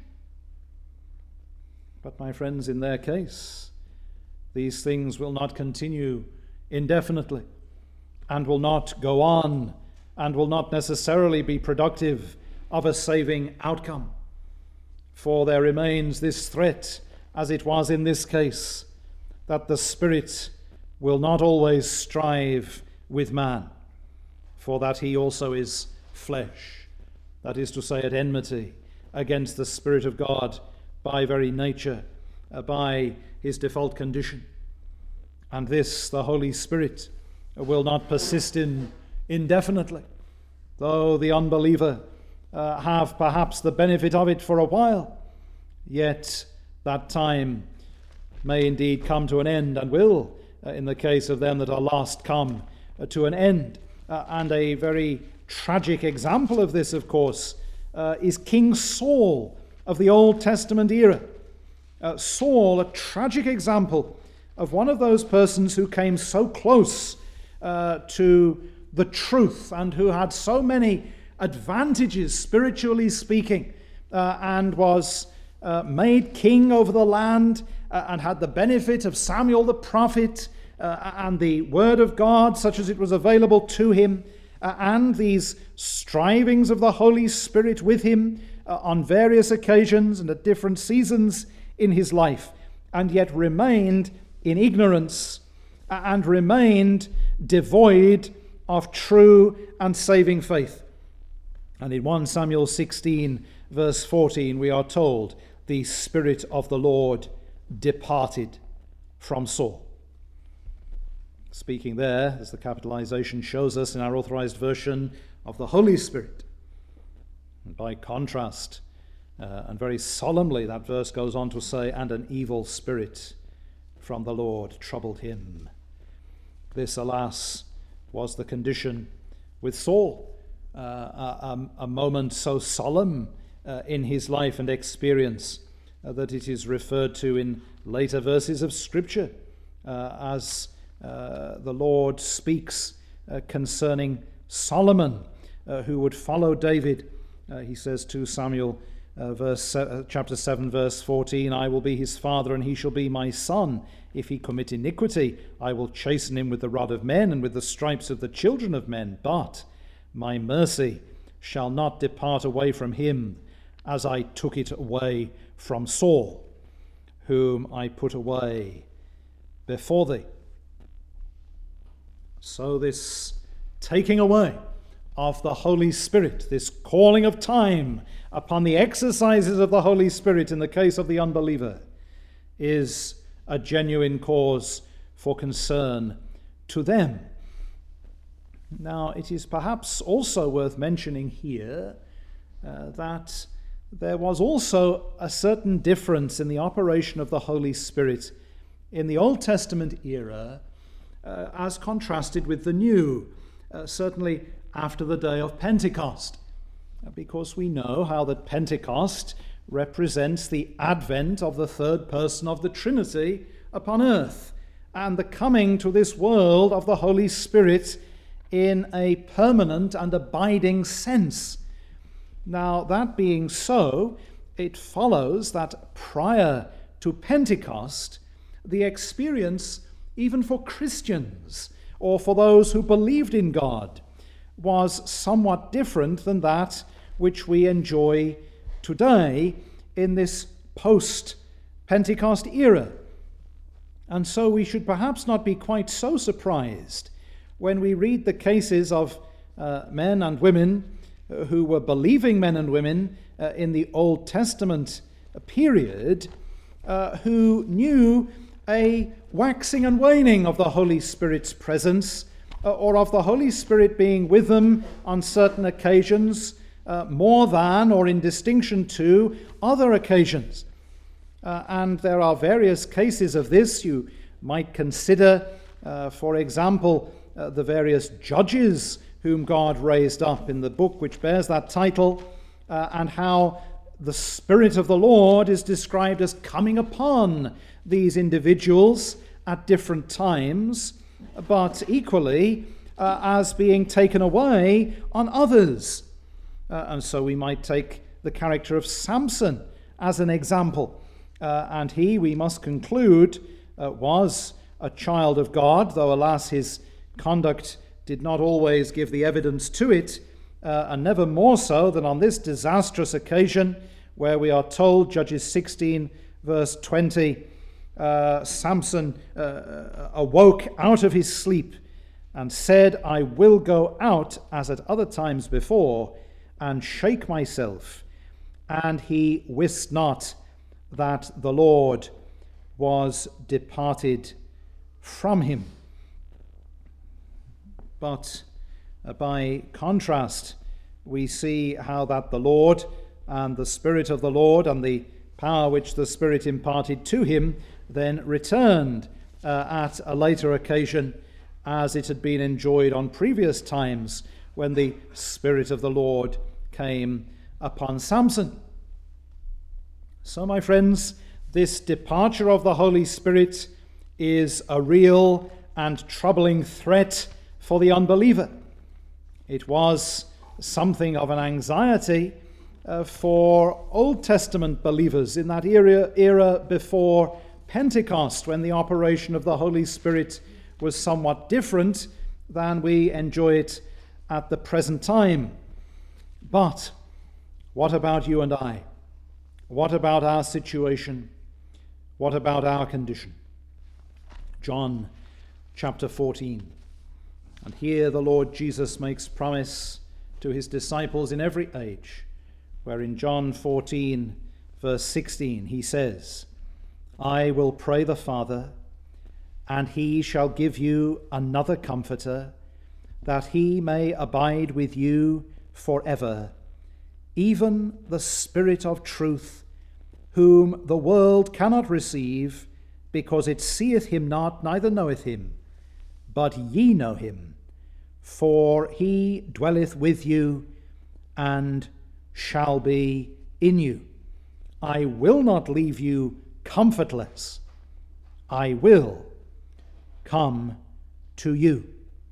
S1: But my friends, in their case, these things will not continue indefinitely and will not go on and will not necessarily be productive of a saving outcome. For there remains this threat, as it was in this case, that the Spirit will not always strive with man, for that he also is flesh, that is to say, at enmity against the Spirit of God by very nature, uh, by his default condition. And this the Holy Spirit will not persist in indefinitely, though the unbeliever uh, have perhaps the benefit of it for a while, yet that time may indeed come to an end, and will, uh, in the case of them that are lost, come uh, to an end. Uh, and a very tragic example of this, of course, uh, is King Saul of the Old Testament era. Uh, Saul, a tragic example of one of those persons who came so close uh, to the truth and who had so many advantages, spiritually speaking, uh, and was uh, made king over the land uh, and had the benefit of Samuel the prophet uh, and the word of God such as it was available to him, uh, and these strivings of the Holy Spirit with him uh, on various occasions and at different seasons in his life, and yet remained in ignorance and remained devoid of true and saving faith. And in First Samuel sixteen, verse fourteen, we are told, the Spirit of the Lord departed from Saul. Speaking there, as the capitalization shows us in our authorized version, of the Holy Spirit. And by contrast, uh, and very solemnly, that verse goes on to say, and an evil spirit from the Lord troubled him. This, alas, was the condition with Saul, uh, a, a moment so solemn uh, in his life and experience uh, that it is referred to in later verses of Scripture uh, as uh, the Lord speaks uh, concerning Solomon, uh, who would follow David. Uh, he says to Samuel, uh, verse uh, chapter seven, verse fourteen, I will be his father, and he shall be my son. If he commit iniquity, I will chasten him with the rod of men and with the stripes of the children of men. But my mercy shall not depart away from him, as I took it away from Saul, whom I put away before thee. So this taking away of the Holy Spirit, this calling of time upon the exercises of the Holy Spirit in the case of the unbeliever, is a genuine cause for concern to them. Now, it is perhaps also worth mentioning here uh, that there was also a certain difference in the operation of the Holy Spirit in the Old Testament era uh, as contrasted with the New, uh, certainly after the day of Pentecost, because we know how that Pentecost represents the advent of the third person of the Trinity upon earth, and the coming to this world of the Holy Spirit in a permanent and abiding sense. Now, that being so, it follows that prior to Pentecost, the experience, even for Christians or for those who believed in God, was somewhat different than that which we enjoy today in this post-Pentecost era. And so we should perhaps not be quite so surprised when we read the cases of uh, men and women who were believing men and women uh, in the Old Testament period, uh, who knew a waxing and waning of the Holy Spirit's presence, uh, or of the Holy Spirit being with them on certain occasions, uh, more than or in distinction to other occasions. Uh, and there are various cases of this. You might consider, uh, for example, uh, the various judges whom God raised up in the book which bears that title, uh, and how the Spirit of the Lord is described as coming upon these individuals at different times, but equally uh, as being taken away on others. Uh, and so we might take the character of Samson as an example. Uh, and he, we must conclude, uh, was a child of God, though alas his conduct did not always give the evidence to it, uh, and never more so than on this disastrous occasion where we are told, Judges sixteen, verse twenty, uh, Samson uh, awoke out of his sleep and said, I will go out as at other times before and shake myself. And he wist not that the Lord was departed from him. But uh, by contrast, we see how that the Lord and the Spirit of the Lord and the power which the Spirit imparted to him then returned uh, at a later occasion, as it had been enjoyed on previous times when the Spirit of the Lord came upon Samson. So, my friends, this departure of the Holy Spirit is a real and troubling threat for the unbeliever. It was something of an anxiety uh, for Old Testament believers in that era, era before Pentecost, when the operation of the Holy Spirit was somewhat different than we enjoy it at the present time. But what about you and I? What about our situation? What about our condition? John chapter fourteen. And here the Lord Jesus makes promise to his disciples in every age, where in John fourteen, verse sixteen, he says, I will pray the Father, and he shall give you another Comforter, that he may abide with you forever, even the Spirit of truth, whom the world cannot receive, because it seeth him not, neither knoweth him. But ye know him, for he dwelleth with you and shall be in you. I will not leave you comfortless. I will come to you.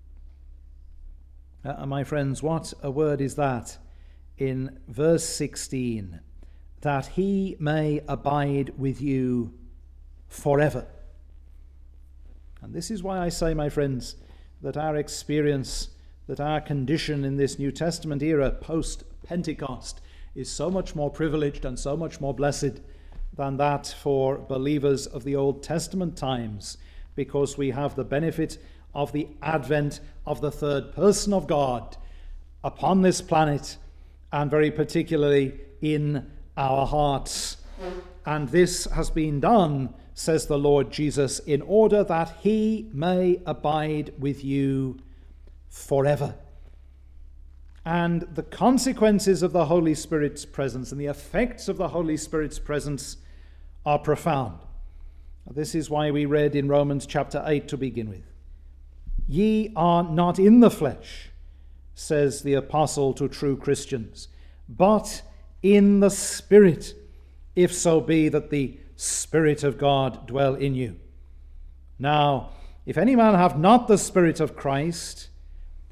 S1: Uh, my friends, what a word is that in verse sixteen, that he may abide with you forever. And this is why I say, my friends, that our experience, that our condition in this New Testament era post-Pentecost is so much more privileged and so much more blessed than that for believers of the Old Testament times, because we have the benefit of the advent of the third person of God upon this planet, and very particularly in our hearts. And this has been done, says the Lord Jesus, in order that he may abide with you forever. And the consequences of the Holy Spirit's presence and the effects of the Holy Spirit's presence are profound. This is why we read in Romans chapter eight to begin with. Ye are not in the flesh, says the apostle to true Christians, but in the Spirit, if so be that the Spirit of God dwell in you. Now, if any man have not the Spirit of Christ,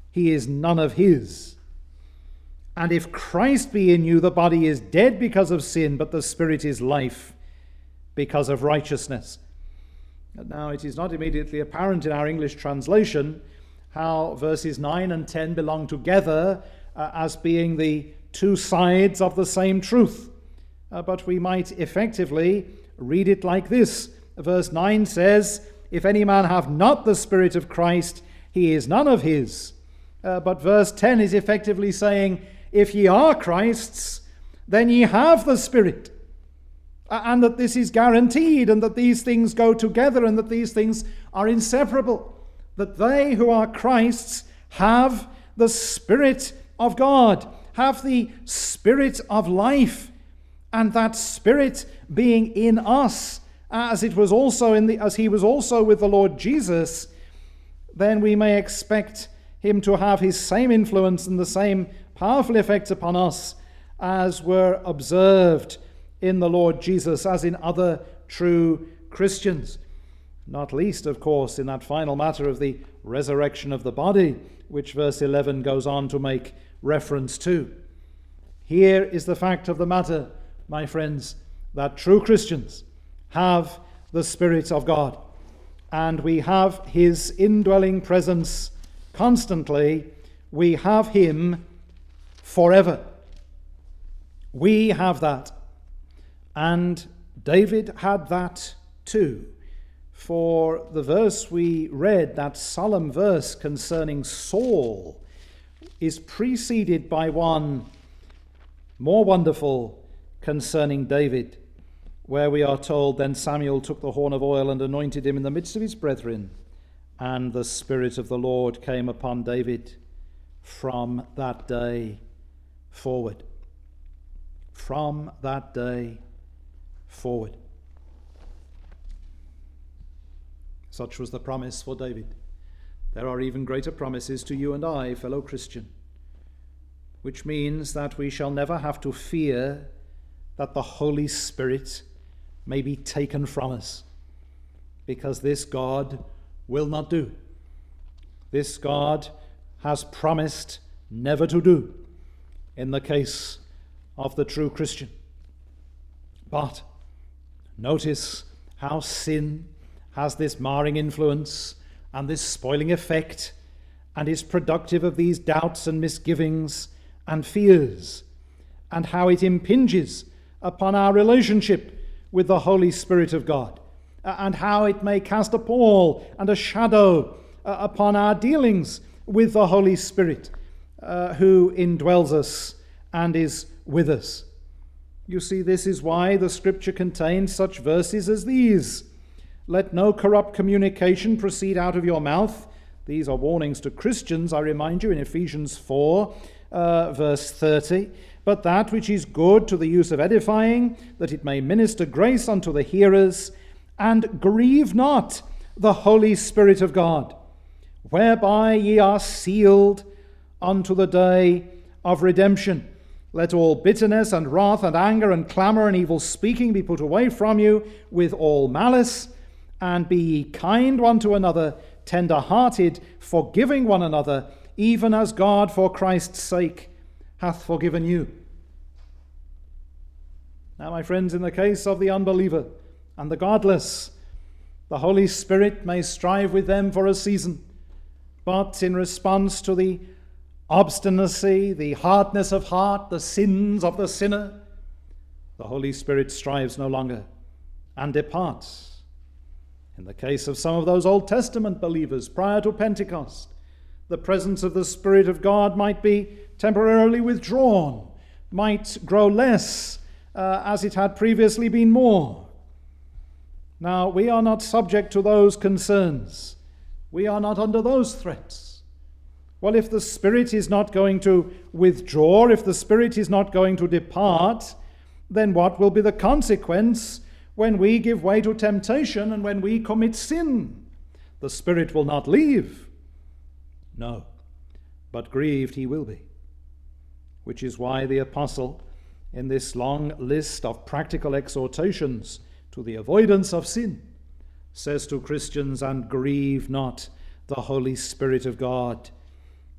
S1: he is none of his. And if Christ be in you, the body is dead because of sin, but the Spirit is life because of righteousness. Now, it is not immediately apparent in our English translation how verses nine and ten belong together uh, as being the two sides of the same truth. Uh, but we might effectively read it like this. Verse nine says, if any man have not the Spirit of Christ, he is none of his. Uh, but verse ten is effectively saying, if ye are Christ's, then ye have the Spirit. Uh, and that this is guaranteed, and that these things go together, and that these things are inseparable. That they who are Christ's have the Spirit of God, have the Spirit of life, and that Spirit being in us, as it was also in the as he was also with the Lord Jesus, then we may expect him to have his same influence and the same powerful effects upon us as were observed in the Lord Jesus, as in other true Christians. Not least, of course, in that final matter of the resurrection of the body, which verse eleven goes on to make reference to. Here is the fact of the matter, my friends, that true Christians have the Spirit of God, and we have his indwelling presence constantly. We have him forever. We have that, and David had that too. For the verse we read, that solemn verse concerning Saul, is preceded by one more wonderful concerning David, where we are told, then Samuel took the horn of oil and anointed him in the midst of his brethren, and the Spirit of the Lord came upon David from that day forward. From that day forward. Such was the promise for David. There are even greater promises to you and I, fellow Christian, which means that we shall never have to fear that the Holy Spirit may be taken from us, because this God will not do. This God has promised never to do in the case of the true Christian. But notice how sin has this marring influence and this spoiling effect, and is productive of these doubts and misgivings and fears, and how it impinges upon our relationship with the Holy Spirit of God, and how it may cast a pall and a shadow upon our dealings with the Holy Spirit, uh, who indwells us and is with us. You see, this is why the Scripture contains such verses as these. Let no corrupt communication proceed out of your mouth. These are warnings to Christians, I remind you, in Ephesians four, uh, verse thirty. But that which is good to the use of edifying, that it may minister grace unto the hearers, and grieve not the Holy Spirit of God, whereby ye are sealed unto the day of redemption. Let all bitterness and wrath and anger and clamour and evil speaking be put away from you with all malice, and be ye kind one to another, tender-hearted, forgiving one another, even as God for Christ's sake hath forgiven you. Now, my friends, in the case of the unbeliever and the godless, the Holy Spirit may strive with them for a season, but in response to the obstinacy, the hardness of heart, the sins of the sinner, the Holy Spirit strives no longer and departs. In the case of some of those Old Testament believers prior to Pentecost, the presence of the Spirit of God might be temporarily withdrawn, might grow less uh, as it had previously been more. Now, we are not subject to those concerns. We are not under those threats. Well, if the Spirit is not going to withdraw, if the Spirit is not going to depart, then what will be the consequence when we give way to temptation and when we commit sin? The Spirit will not leave. No, but grieved he will be. Which is why the apostle, in this long list of practical exhortations to the avoidance of sin, says to Christians, and grieve not the Holy Spirit of God,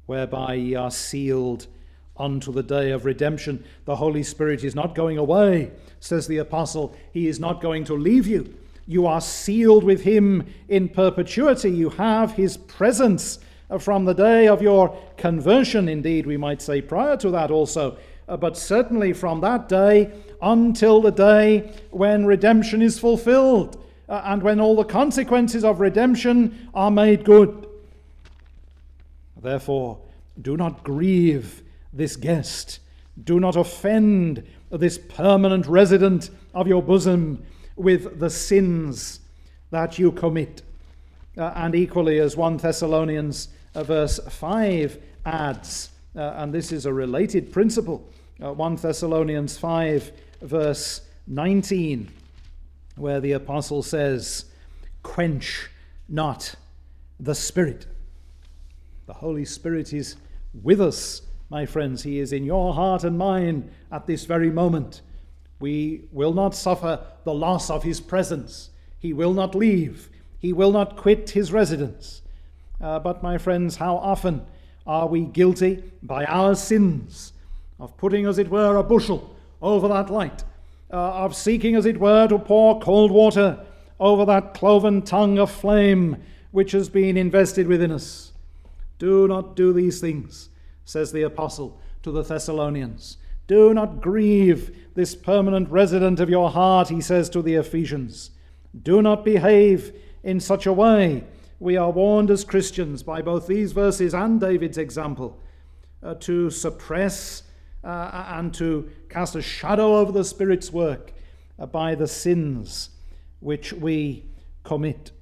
S1: whereby ye are sealed unto the day of redemption. The Holy Spirit is not going away, says the apostle. He is not going to leave you. You are sealed with him in perpetuity. You have his presence from the day of your conversion. Indeed, we might say prior to that also, uh, but certainly from that day until the day when redemption is fulfilled, uh, and when all the consequences of redemption are made good. Therefore, do not grieve this guest. Do not offend this permanent resident of your bosom with the sins that you commit. Uh, and equally, as First Thessalonians uh, verse five adds, uh, and this is a related principle, uh, First Thessalonians five verse nineteen, where the apostle says, quench not the Spirit. The Holy Spirit is with us, my friends. He is in your heart and mine at this very moment. We will not suffer the loss of his presence. He will not leave. He will not quit his residence. Uh, but, my friends, how often are we guilty by our sins of putting, as it were, a bushel over that light, uh, of seeking, as it were, to pour cold water over that cloven tongue of flame which has been invested within us. Do not do these things, says the apostle to the Thessalonians. Do not grieve this permanent resident of your heart, he says to the Ephesians. Do not behave in such a way. We are warned as Christians by both these verses and David's example uh, to suppress uh, and to cast a shadow over the Spirit's work uh, by the sins which we commit.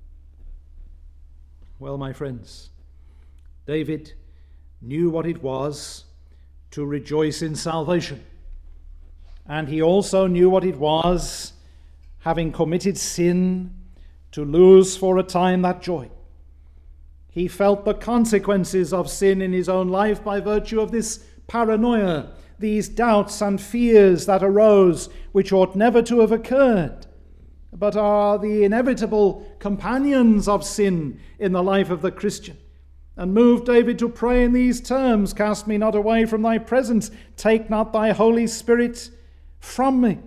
S1: Well, my friends, David knew what it was to rejoice in salvation. And he also knew what it was, having committed sin, to lose for a time that joy. He felt the consequences of sin in his own life by virtue of this paranoia, these doubts and fears that arose, which ought never to have occurred, but are the inevitable companions of sin in the life of the Christian. And moved David to pray in these terms, cast me not away from thy presence, take not thy Holy Spirit from me.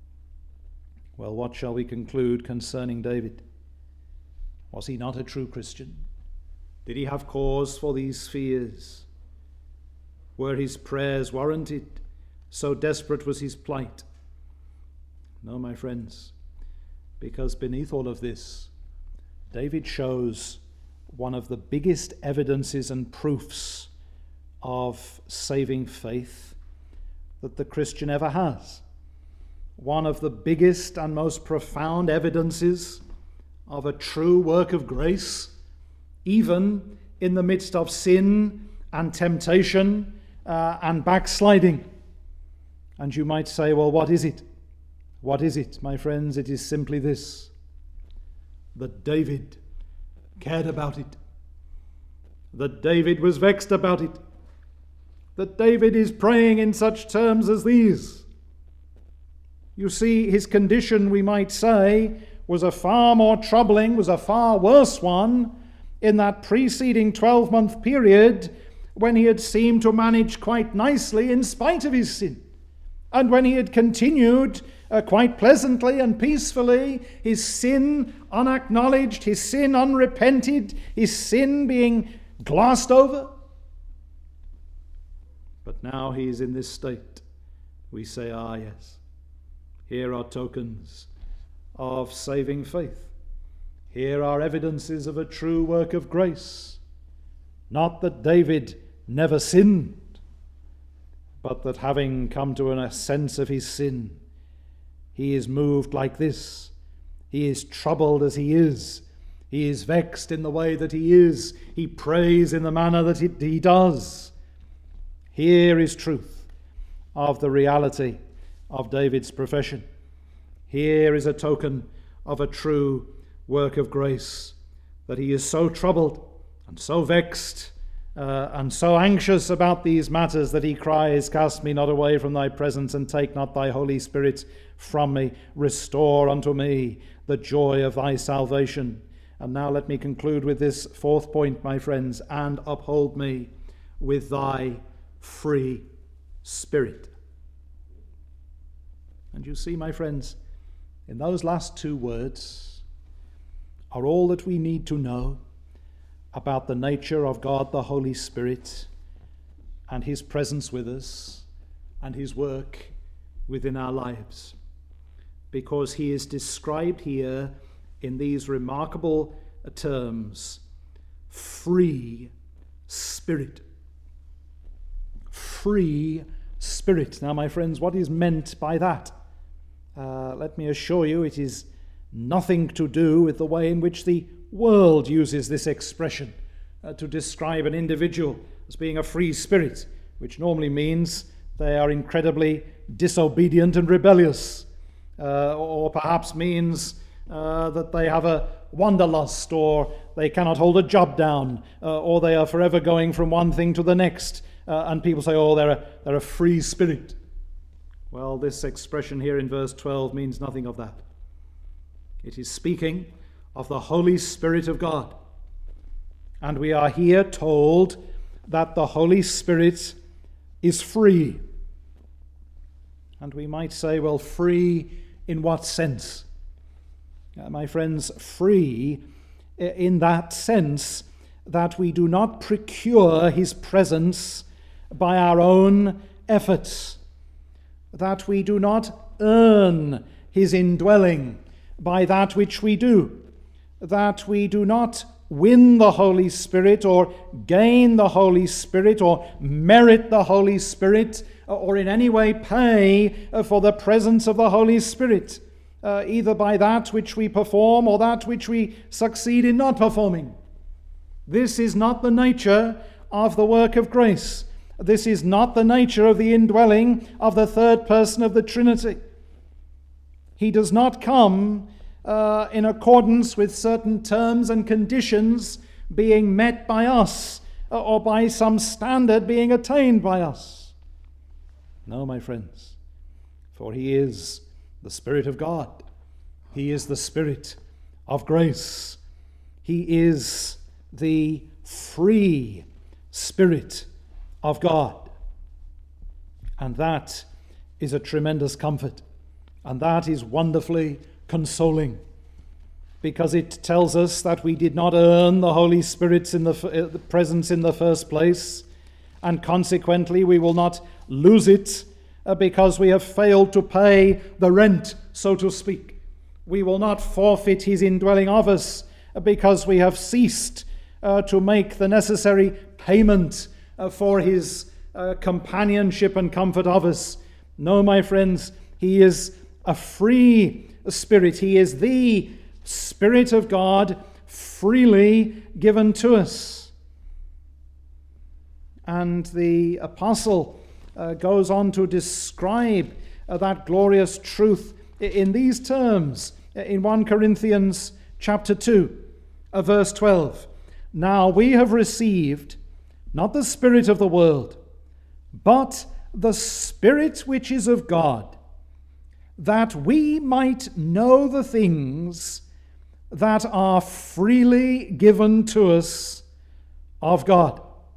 S1: Well, what shall we conclude concerning David? Was he not a true Christian? Did he have cause for these fears? Were his prayers warranted? So desperate was his plight. No, my friends, because beneath all of this, David shows one of the biggest evidences and proofs of saving faith that the Christian ever has. One of the biggest and most profound evidences of a true work of grace, even in the midst of sin and temptation uh, and backsliding. And you might say, well, what is it? What is it, my friends? It is simply this: that David cared about it, that David was vexed about it, that David is praying in such terms as these. You see, his condition, we might say, was a far more troubling, was a far worse one in that preceding twelve-month period when he had seemed to manage quite nicely in spite of his sin, and when he had continued Uh, quite pleasantly and peacefully, his sin unacknowledged, his sin unrepented, his sin being glossed over. But now he is in this state. We say, ah, yes, here are tokens of saving faith. Here are evidences of a true work of grace. Not that David never sinned, but that having come to a sense of his sin, he is moved like this. He is troubled as he is. He is vexed in the way that he is. He prays in the manner that he does. Here is truth of the reality of David's profession. Here is a token of a true work of grace, that he is so troubled and so vexed uh, and so anxious about these matters that he cries, cast me not away from thy presence, and take not thy Holy Spirit from me. Restore unto me the joy of thy salvation. And now let me conclude with this fourth point, my friends: and uphold me with thy free Spirit. And you see, my friends, in those last two words are all that we need to know about the nature of God the Holy Spirit and his presence with us and his work within our lives. Because he is described here in these remarkable terms: free Spirit. Free Spirit. Now, my friends, what is meant by that? Uh, let me assure you, it is nothing to do with the way in which the world uses this expression uh, to describe an individual as being a free spirit, which normally means they are incredibly disobedient and rebellious, uh, or perhaps means uh, that they have a wanderlust, or they cannot hold a job down, uh, or they are forever going from one thing to the next, uh, and people say, oh, they're a, they're a free spirit. Well, this expression here in verse twelve means nothing of that. It is speaking of the Holy Spirit of God. And we are here told that the Holy Spirit is free. And we might say, well, free in what sense? Uh, my friends, free in that sense that we do not procure his presence by our own efforts, that we do not earn his indwelling by that which we do, that we do not win the Holy Spirit or gain the Holy Spirit or merit the Holy Spirit or in any way pay for the presence of the Holy Spirit, uh, either by that which we perform or that which we succeed in not performing. This is not the nature of the work of grace. This is not the nature of the indwelling of the third person of the Trinity. He does not come uh, in accordance with certain terms and conditions being met by us, or by some standard being attained by us. No, my friends, for he is the Spirit of God. He is the Spirit of grace. He is the free Spirit of God. And that is a tremendous comfort. And that is wonderfully consoling, because it tells us that we did not earn the Holy Spirit's in the, uh, the presence in the first place, and consequently we will not lose it uh, because we have failed to pay the rent, so to speak. We will not forfeit his indwelling of us uh, because we have ceased uh, to make the necessary payment uh, for his uh, companionship and comfort of us. No, my friends, he is a free Spirit. He is the Spirit of God freely given to us. And the apostle uh, goes on to describe uh, that glorious truth in these terms in First Corinthians chapter two, uh, verse twelve. Now we have received not the spirit of the world, but the Spirit which is of God, that we might know the things that are freely given to us of God.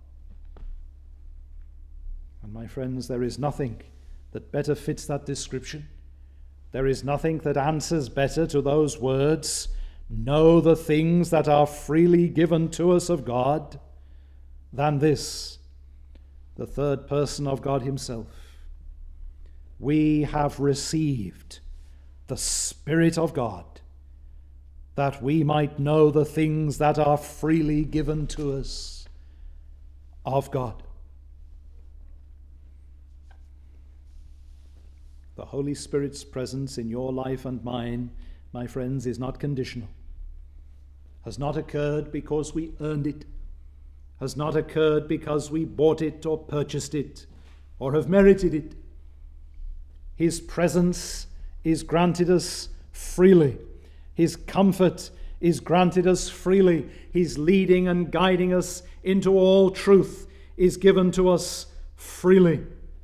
S1: And my friends, there is nothing that better fits that description. There is nothing that answers better to those words, know the things that are freely given to us of God, than this, the third person of God himself. We have received the Spirit of God, that we might know the things that are freely given to us of God. The Holy Spirit's presence in your life and mine, my friends, is not conditional, has not occurred because we earned it, has not occurred because we bought it or purchased it or have merited it. His presence is granted us freely. His comfort is granted us freely. His leading and guiding us into all truth is given to us freely.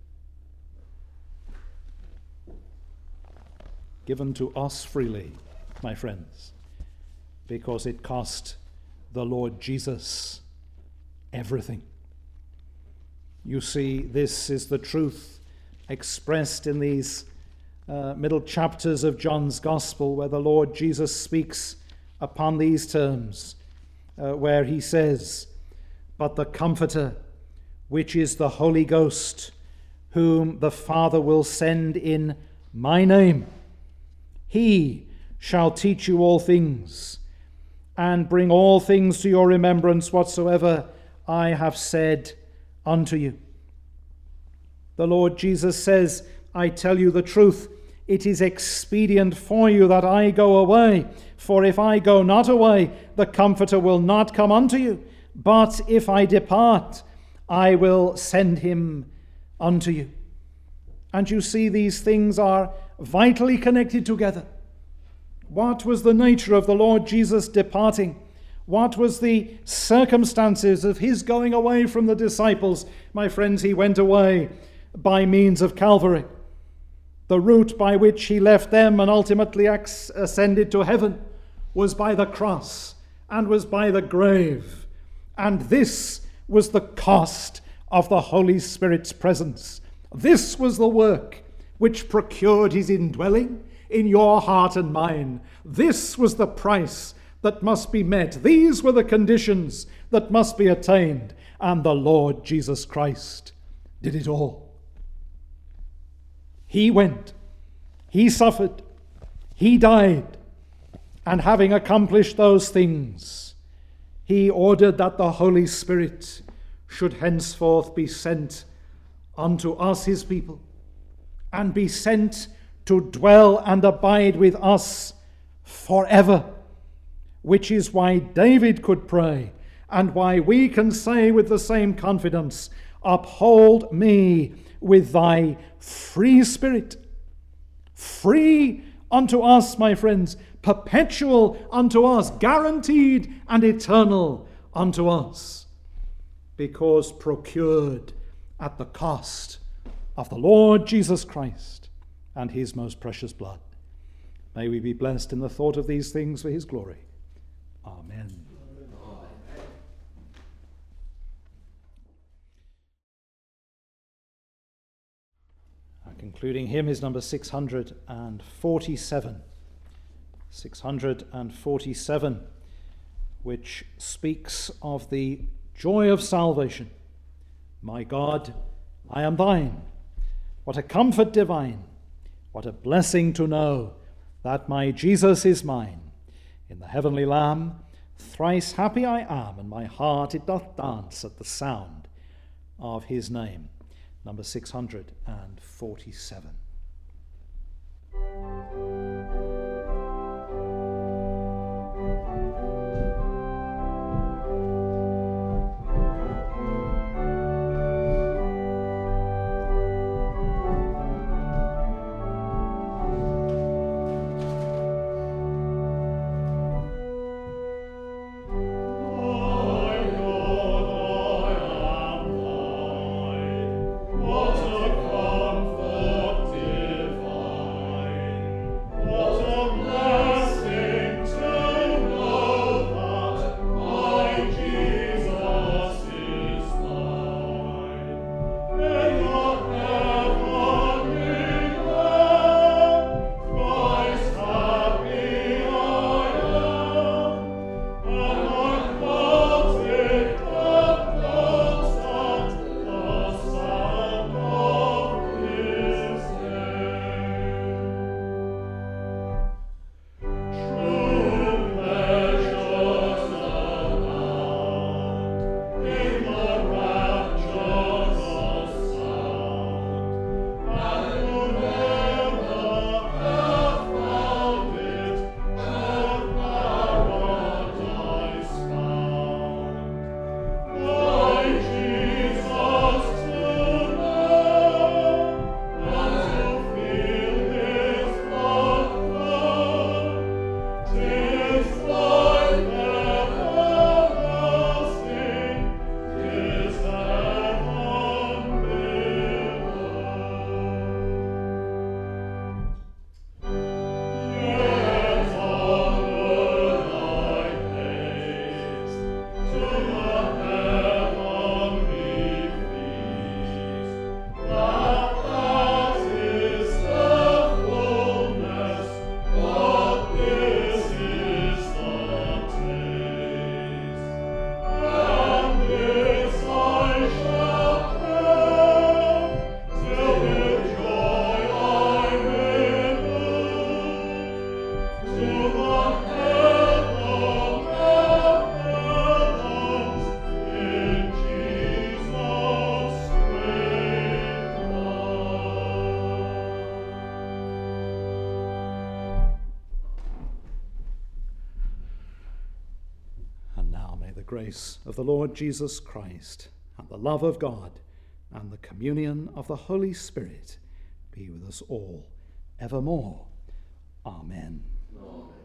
S1: Given to us freely, my friends, because it cost the Lord Jesus everything. You see, this is the truth expressed in these uh, middle chapters of John's Gospel, where the Lord Jesus speaks upon these terms, uh, where he says, "But the Comforter, which is the Holy Ghost, whom the Father will send in my name, he shall teach you all things, and bring all things to your remembrance whatsoever I have said unto you." The Lord Jesus says, "I tell you the truth, it is expedient for you that I go away. For if I go not away, the Comforter will not come unto you. But if I depart, I will send him unto you." And you see, these things are vitally connected together. What was the nature of the Lord Jesus departing? What was the circumstances of his going away from the disciples? My friends, he went away by means of Calvary. The route by which he left them and ultimately ascended to heaven was by the cross and was by the grave. And this was the cost of the Holy Spirit's presence. This was the work which procured his indwelling in your heart and mine. This was the price that must be met. These were the conditions that must be attained. And the Lord Jesus Christ did it all. He went, he suffered, he died, and having accomplished those things, he ordered that the Holy Spirit should henceforth be sent unto us, his people, and be sent to dwell and abide with us forever, which is why David could pray, and why we can say with the same confidence, "Uphold me with thy free spirit." Free unto us, my friends, perpetual unto us, guaranteed and eternal unto us, because procured at the cost of the Lord Jesus Christ and his most precious blood. May we be blessed in the thought of these things for his glory. Amen. Our concluding hymn is number six hundred forty-seven. six hundred forty-seven, which speaks of the joy of salvation. My God, I am thine. What a comfort divine, what a blessing to know that my Jesus is mine. In the heavenly Lamb, thrice happy I am, and my heart it doth dance at the sound of his name. Number six hundred forty-seven.
S2: What a comfort
S1: Grace of the Lord Jesus Christ, and the love of God, and the communion of the Holy Spirit be with us all evermore. Amen.
S2: Amen.